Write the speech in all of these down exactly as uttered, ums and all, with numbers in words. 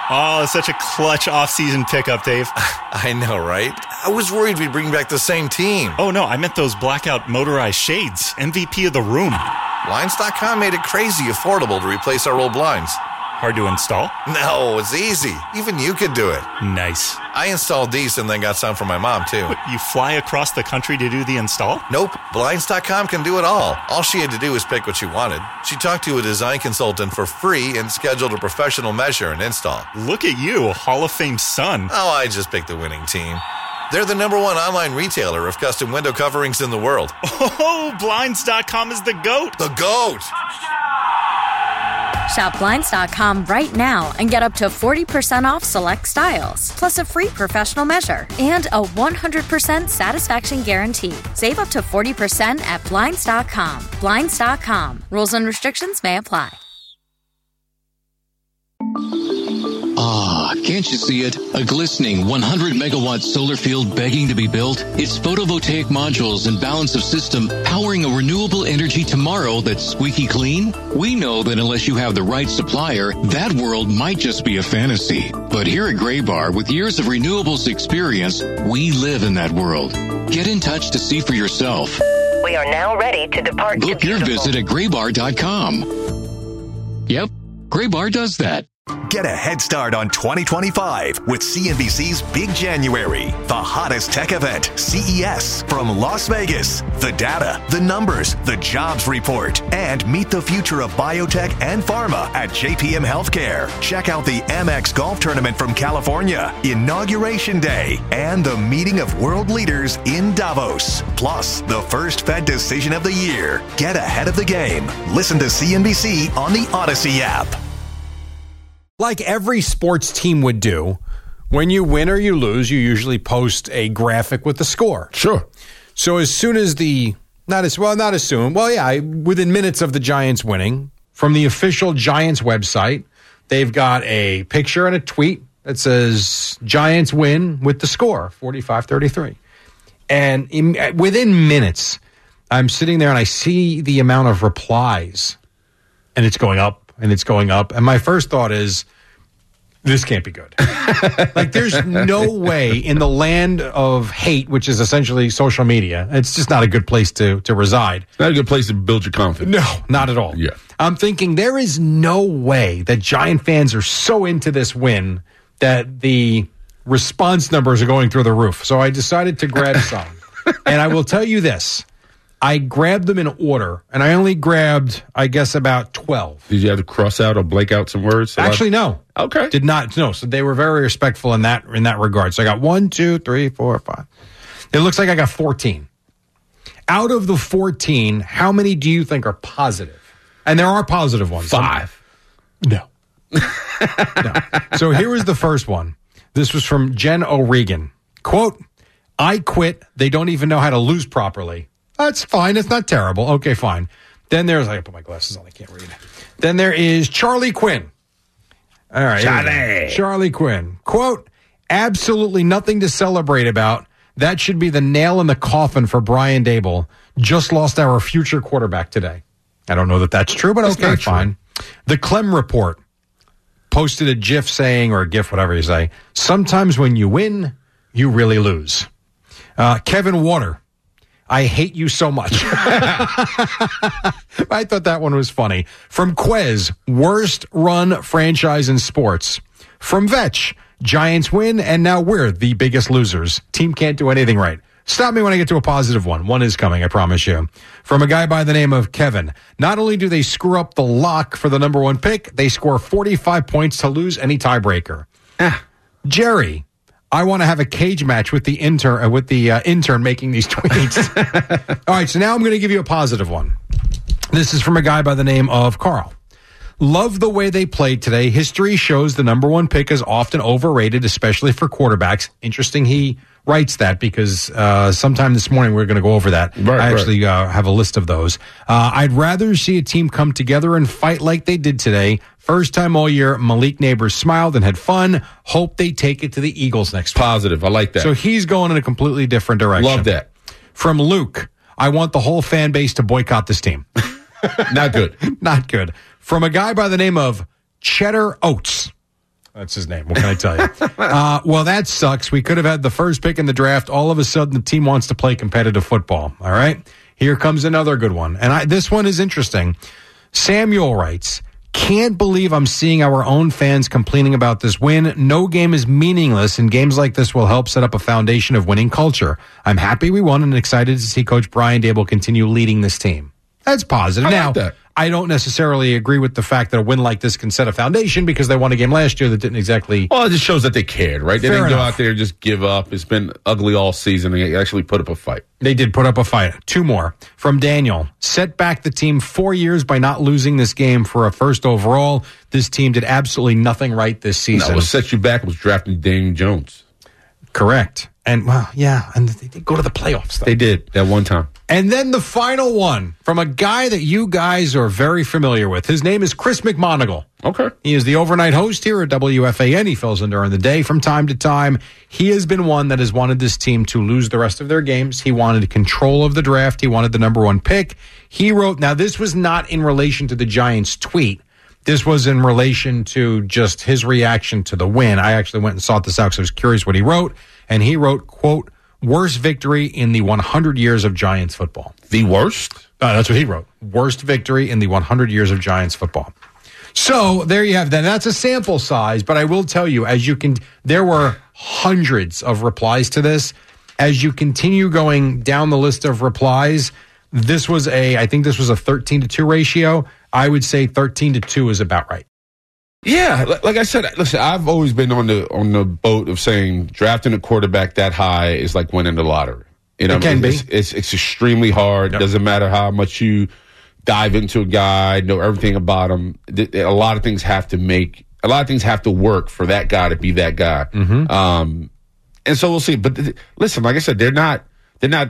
Oh, it's such a clutch off-season pickup, Dave. I know, right? I was worried we'd bring back the same team. Oh, no, I meant those blackout motorized shades. M V P of the room. Blinds dot com made it crazy affordable to replace our old blinds. Hard to install? No, it's easy. Even you could do it. Nice. I installed these and then got some for my mom, too. What, you fly across the country to do the install? Nope. Blinds dot com can do it all. All she had to do was pick what she wanted. She talked to a design consultant for free and scheduled a professional measure and install. Look at you, Hall of Fame son. Oh, I just picked the winning team. They're the number one online retailer of custom window coverings in the world. Oh, Blinds dot com is the GOAT. The GOAT! Shop Blinds dot com right now and get up to forty percent off select styles, plus a free professional measure and a one hundred percent satisfaction guarantee. Save up to forty percent at Blinds dot com. Blinds dot com. Rules and restrictions may apply. Ah, can't you see it? A glistening one hundred megawatt solar field begging to be built? Its photovoltaic modules and balance of system powering a renewable energy tomorrow that's squeaky clean? We know that unless you have the right supplier, that world might just be a fantasy. But here at Graybar, with years of renewables experience, we live in that world. Get in touch to see for yourself. We are now ready to depart. Book your visit at graybar dot com. Yep, Graybar does that. Get a head start on twenty twenty-five with C N B C's Big January, the hottest tech event, C E S, from Las Vegas. The data, the numbers, the jobs report, and meet the future of biotech and pharma at J P M Healthcare. Check out the M X Golf Tournament from California, Inauguration Day, and the meeting of world leaders in Davos. Plus, the first Fed decision of the year. Get ahead of the game. Listen to C N B C on the Odyssey app. Like every sports team would do, when you win or you lose, you usually post a graphic with the score. Sure. So as soon as the, not as, well, not as soon, well, yeah, within minutes of the Giants winning, from the official Giants website, they've got a picture and a tweet that says Giants win with the score, forty-five thirty-three. And in, within minutes, I'm sitting there and I see the amount of replies, and it's going up. And it's going up. And my first thought is, this can't be good. Like, there's no way in the land of hate, which is essentially social media, it's just not a good place to, to reside. It's not a good place to build your confidence. No, not at all. Yeah. I'm thinking there is no way that Giant fans are so into this win that the response numbers are going through the roof. So I decided to grab some. And I will tell you this. I grabbed them in order, and I only grabbed, I guess, about twelve. Did you have to cross out or blank out some words? Actually, no. Okay. Did not. No. So they were very respectful in that in that regard. So I got one, two, three, four, five. It looks like I got fourteen. Out of the fourteen, how many do you think are positive? And there are positive ones. Five. No. No. So here was the first one. This was from Jen O'Regan. Quote, I quit. They don't even know how to lose properly. That's fine. It's not terrible. Okay, fine. Then there's, I put my glasses on. I can't read. Then there is Charlie Quinn. All right. Charlie. Charlie Quinn. Quote, absolutely nothing to celebrate about. That should be the nail in the coffin for Brian Daboll. Just lost our future quarterback today. I don't know that that's true, but That's okay, fine. True. The Clem Report posted a GIF saying, or a GIF, whatever you say, sometimes when you win, you really lose. Uh, Kevin Water. I hate you so much. I thought that one was funny. From Quez, worst run franchise in sports. From Vetch, Giants win, and now we're the biggest losers. Team can't do anything right. Stop me when I get to a positive one. One is coming, I promise you. From a guy by the name of Kevin. Not only do they screw up the lock for the number one pick, they score forty-five points to lose any tiebreaker. Ah. Jerry. I want to have a cage match with the intern, uh, with the uh, intern making these tweets. All right, so now I'm going to give you a positive one. This is from a guy by the name of Carl. Love the way they played today. History shows the number one pick is often overrated, especially for quarterbacks. Interesting he writes that because uh, sometime this morning we're going to go over that. Right, I actually right. uh, have a list of those. Uh, I'd rather see a team come together and fight like they did today. First time all year, Malik Neighbors smiled and had fun. Hope they take it to the Eagles next week. Positive. I like that. So he's going in a completely different direction. Love that. From Luke, I want the whole fan base to boycott this team. Not good. Not good. From a guy by the name of Cheddar Oats. That's his name. What can I tell you? uh, well, that sucks. We could have had the first pick in the draft. All of a sudden, the team wants to play competitive football. All right? Here comes another good one. And I, this one is interesting. Samuel writes, can't believe I'm seeing our own fans complaining about this win. No game is meaningless, and games like this will help set up a foundation of winning culture. I'm happy we won and excited to see Coach Brian Daboll continue leading this team. That's positive. I now, like that. I don't necessarily agree with the fact that a win like this can set a foundation because they won a game last year that didn't exactly. Well, it just shows that they cared, right? They Fair didn't go enough. out there and just give up. It's been ugly all season. They actually put up a fight. They did put up a fight. Two more from Daniel. Set back the team four years by not losing this game for a first overall. This team did absolutely nothing right this season. No, what set you back was drafting Daniel Jones. Correct. And, well, yeah, and they did go to the playoffs, though. They did that one time. And then the final one from a guy that you guys are very familiar with. His name is Chris McMonagle. Okay. He is the overnight host here at W F A N. He fills in during the day from time to time. He has been one that has wanted this team to lose the rest of their games. He wanted control of the draft. He wanted the number one pick. He wrote, now this was not in relation to the Giants tweet. This was in relation to just his reaction to the win. I actually went and sought this out because I was curious what he wrote. And he wrote, quote, worst victory in the one hundred years of Giants football. The worst? Uh, that's what he wrote. Worst victory in the one hundred years of Giants football. So there you have that. That's a sample size, but I will tell you, as you can, there were hundreds of replies to this. As you continue going down the list of replies, this was a, I think this was a thirteen to two ratio. I would say thirteen to two is about right. Yeah, li- like I said, listen, I've always been on the on the boat of saying drafting a quarterback that high is like winning the lottery. You know, It can it's, be. It's, it's extremely hard. Yep. Doesn't matter how much you dive into a guy, know everything about him. Th- A lot of things have to make, a lot of things have to work for that guy to be that guy. Mm-hmm. Um, and so we'll see. But th- listen, like I said, they're not, they're not.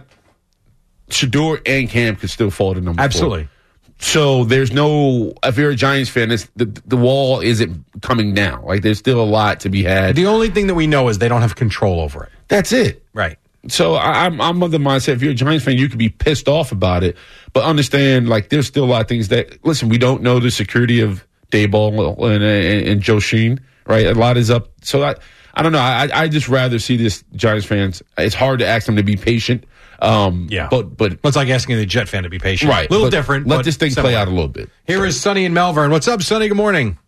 Shador and Cam could still fall to number Absolutely. four. So there's no, if you're a Giants fan, it's, the the wall isn't coming down. Like there's still a lot to be had. The only thing that we know is they don't have control over it. That's it. Right. So I, I'm I'm of the mindset, if you're a Giants fan, you could be pissed off about it, but understand, like, there's still a lot of things that, listen, we don't know the security of Daboll and, and, and Joe Sheen, right? A lot is up. So I, I don't know. I I just rather see this Giants fans. It's hard to ask them to be patient. Um, Yeah. But but It's like asking the Jet fan to be patient. right, A little but different. Let but this thing similar. play out a little bit. Here is Sonny in Malvern. What's up, Sonny? Good morning.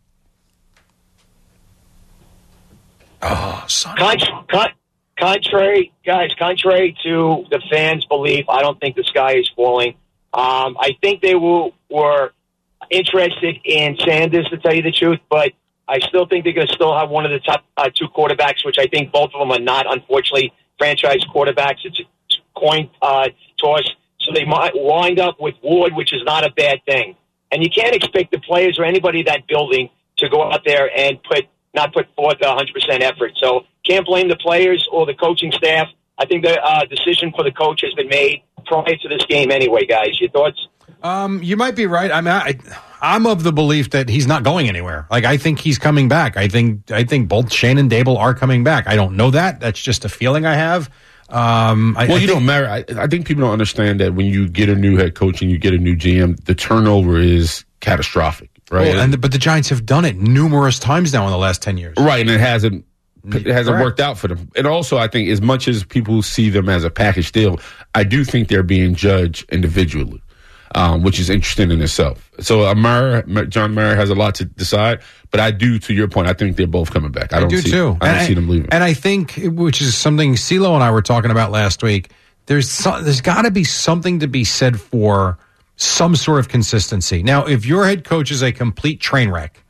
Oh, Sonny. Con- con- contrary, guys, contrary to the fans' belief, I don't think the sky is falling. Um, I think they will, were interested in Sanders, to tell you the truth, but I still think they're going to still have one of the top uh, two quarterbacks, which I think both of them are not, unfortunately, franchise quarterbacks. It's a coin uh, toss. So they might wind up with Ward, which is not a bad thing. And you can't expect the players or anybody in that building to go out there and put not put forth one hundred percent effort. So can't blame the players or the coaching staff. I think the uh, decision for the coach has been made prior to this game anyway, guys. Your thoughts? Um, you might be right. I mean, I, I'm of the belief that he's not going anywhere. Like, I think he's coming back. I think I think both Shane and Daboll are coming back. I don't know that. That's just a feeling I have. Um, I, Well, I you think, don't matter. I, I think people don't understand that when you get a new head coach and you get a new G M, the turnover is catastrophic, right? well, and the, but the Giants have done it numerous times now in the last ten years. Right, and it hasn't it hasn't Correct. worked out for them. And also, I think as much as people see them as a package deal, I do think they're being judged individually, um, which is interesting in itself. So, uh, Meyer, John Meyer has a lot to decide, but I do, to your point, I think they're both coming back. I, I don't do see, too. I don't and see them leaving. And I think, which is something CeeLo and I were talking about last week. There's so, there's got to be something to be said for some sort of consistency. Now, if your head coach is a complete train wreck,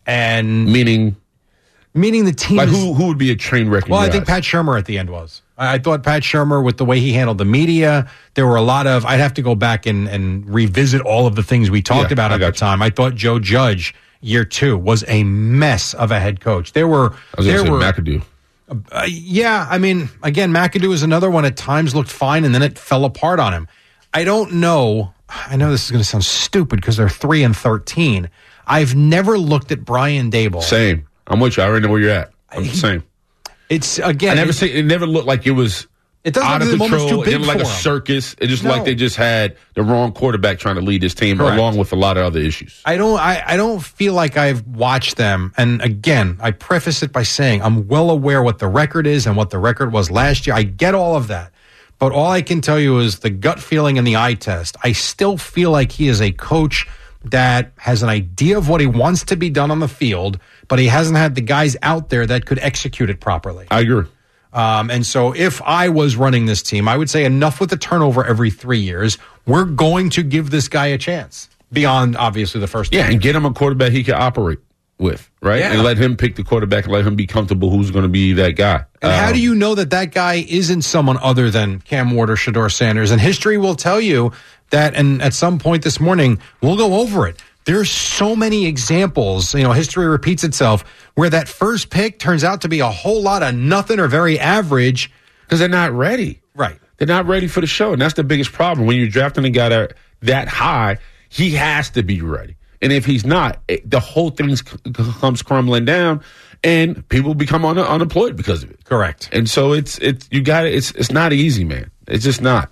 and Meaning, meaning the team, like is, who who would be a train wreck? in well, I your think eyes? Pat Shurmur at the end was. I, I thought Pat Shurmur, with the way he handled the media, there were a lot of. I'd have to go back and, and revisit all of the things we talked Yeah, about I at got the you. time. I thought Joe Judge, year two, was a mess of a head coach. There were I was there going were. to say McAdoo. Uh, yeah, I mean, again, McAdoo is another one. At times looked fine, and then it fell apart on him. I don't know. I know this is going to sound stupid because they're three and thirteen. I've never looked at Brian Daboll. Same. I'm with you. I already know where you're at. I'm the same. It's again. I never it's, say it never looked like it was It doesn't out look of like the moment's control, too big and like for a him. circus. It's just No. like they just had the wrong quarterback trying to lead this team, Correct. along with a lot of other issues. I don't I, I don't feel like I've watched them. And again, I preface it by saying I'm well aware what the record is and what the record was last year. I get all of that. But all I can tell you is the gut feeling and the eye test. I still feel like he is a coach that has an idea of what he wants to be done on the field, but he hasn't had the guys out there that could execute it properly. I agree. Um, and so if I was running this team, I would say enough with the turnover every three years. We're going to give this guy a chance beyond, obviously, the first Yeah, year. and get him a quarterback he can operate with, right? Yeah. And let him pick the quarterback and let him be comfortable who's going to be that guy. And how Um, do you know that that guy isn't someone other than Cam Ward or Shedeur Sanders? And history will tell you that, and at some point this morning, we'll go over it. There's so many examples, you know, history repeats itself, where that first pick turns out to be a whole lot of nothing or very average. Because they're not ready. Right. They're not ready for the show. And that's the biggest problem. When you're drafting a guy that, that high, he has to be ready. And if he's not, it, the whole thing comes crumbling down, and people become un- unemployed because of it. Correct. And so it's it's you got it. It's it's not easy, man. It's just not.